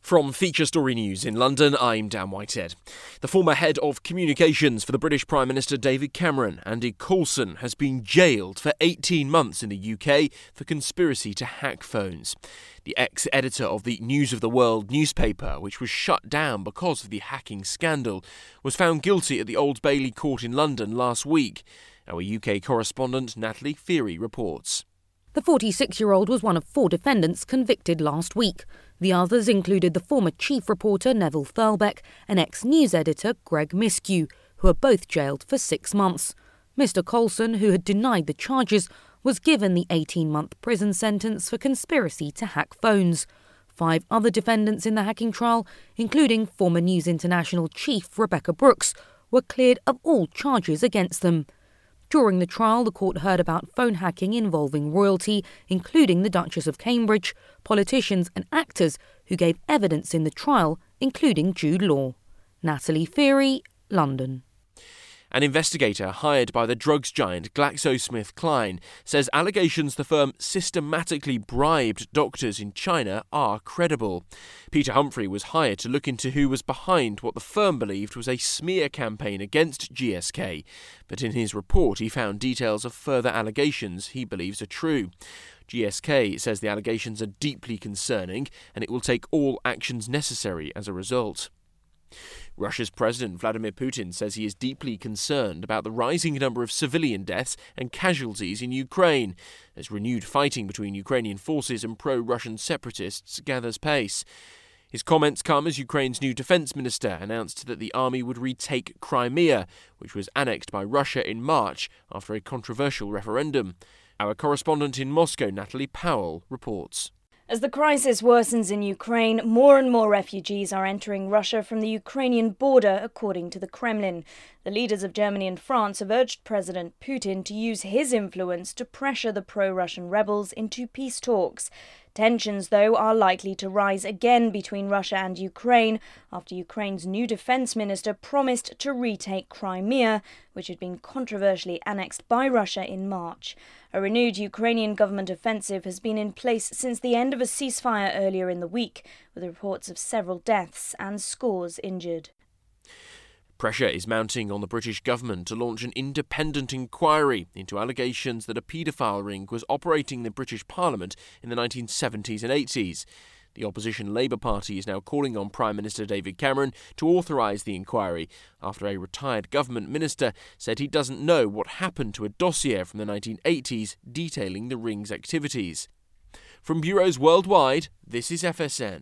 From Feature Story News in London, I'm Dan Whitehead. The former head of communications for the British Prime Minister David Cameron, Andy Coulson, has been jailed for 18 months in the UK for conspiracy to hack phones. The ex-editor of the News of the World newspaper, which was shut down because of the hacking scandal, was found guilty at the Old Bailey court in London last week. Our UK correspondent Natalie Feary reports. The 46-year-old was one of 4 defendants convicted last week. The others included the former chief reporter Neville Thurlbeck and ex-news editor Greg Miskew, who are both jailed for 6 months. Mr Coulson, who had denied the charges, was given the 18-month prison sentence for conspiracy to hack phones. 5 other defendants in the hacking trial, including former News International chief Rebekah Brooks, were cleared of all charges against them. During the trial, the court heard about phone hacking involving royalty, including the Duchess of Cambridge, politicians and actors who gave evidence in the trial, including Jude Law. Natalie Feary, London. An investigator hired by the drugs giant GlaxoSmithKline says allegations the firm systematically bribed doctors in China are credible. Peter Humphrey was hired to look into who was behind what the firm believed was a smear campaign against GSK, but in his report he found details of further allegations he believes are true. GSK says the allegations are deeply concerning and it will take all actions necessary as a result. Russia's President Vladimir Putin says he is deeply concerned about the rising number of civilian deaths and casualties in Ukraine, as renewed fighting between Ukrainian forces and pro-Russian separatists gathers pace. His comments come as Ukraine's new defence minister announced that the army would retake Crimea, which was annexed by Russia in March after a controversial referendum. Our correspondent in Moscow, Natalie Powell, reports. As the crisis worsens in Ukraine, more and more refugees are entering Russia from the Ukrainian border, according to the Kremlin. The leaders of Germany and France have urged President Putin to use his influence to pressure the pro-Russian rebels into peace talks. Tensions, though, are likely to rise again between Russia and Ukraine after Ukraine's new defence minister promised to retake Crimea, which had been controversially annexed by Russia in March. A renewed Ukrainian government offensive has been in place since the end of a ceasefire earlier in the week, with reports of several deaths and scores injured. Pressure is mounting on the British government to launch an independent inquiry into allegations that a paedophile ring was operating in the British Parliament in the 1970s and 80s. The opposition Labour Party is now calling on Prime Minister David Cameron to authorise the inquiry after a retired government minister said he doesn't know what happened to a dossier from the 1980s detailing the ring's activities. From bureaus worldwide, this is FSN.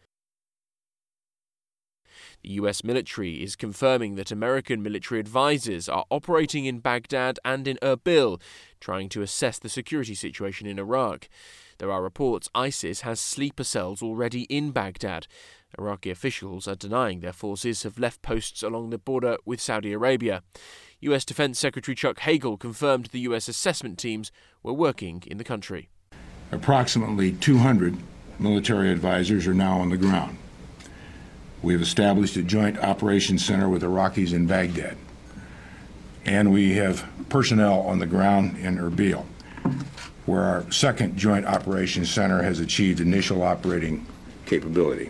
The US military is confirming that American military advisors are operating in Baghdad and in Erbil, trying to assess the security situation in Iraq. There are reports ISIS has sleeper cells already in Baghdad. Iraqi officials are denying their forces have left posts along the border with Saudi Arabia. US Defense Secretary Chuck Hagel confirmed the US assessment teams were working in the country. Approximately 200 military advisors are now on the ground. We have established a joint operations center with Iraqis in Baghdad, and we have personnel on the ground in Erbil, where our second joint operations center has achieved initial operating capability.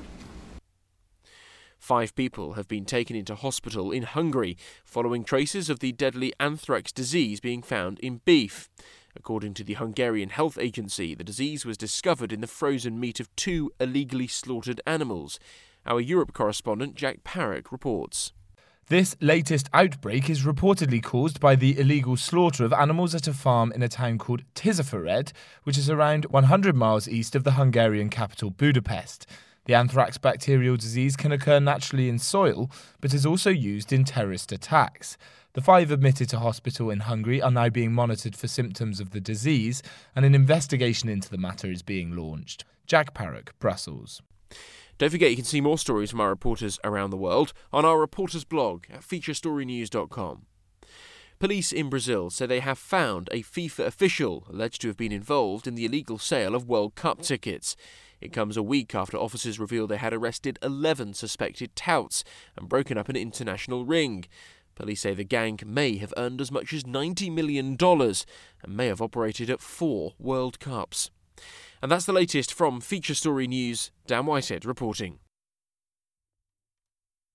5 people have been taken into hospital in Hungary following traces of the deadly anthrax disease being found in beef. According to the Hungarian Health Agency, the disease was discovered in the frozen meat of 2 illegally slaughtered animals. Our Europe correspondent Jack Parrock reports. This latest outbreak is reportedly caused by the illegal slaughter of animals at a farm in a town called Tiszafüred, which is around 100 miles east of the Hungarian capital Budapest. The anthrax bacterial disease can occur naturally in soil, but is also used in terrorist attacks. The 5 admitted to hospital in Hungary are now being monitored for symptoms of the disease, and an investigation into the matter is being launched. Jack Parrock, Brussels. Don't forget you can see more stories from our reporters around the world on our reporters blog at featurestorynews.com. Police in Brazil say they have found a FIFA official alleged to have been involved in the illegal sale of World Cup tickets. It comes a week after officers revealed they had arrested 11 suspected touts and broken up an international ring. Police say the gang may have earned as much as $90 million and may have operated at 4 World Cups. And that's the latest from Feature Story News. Dan Whitehead reporting.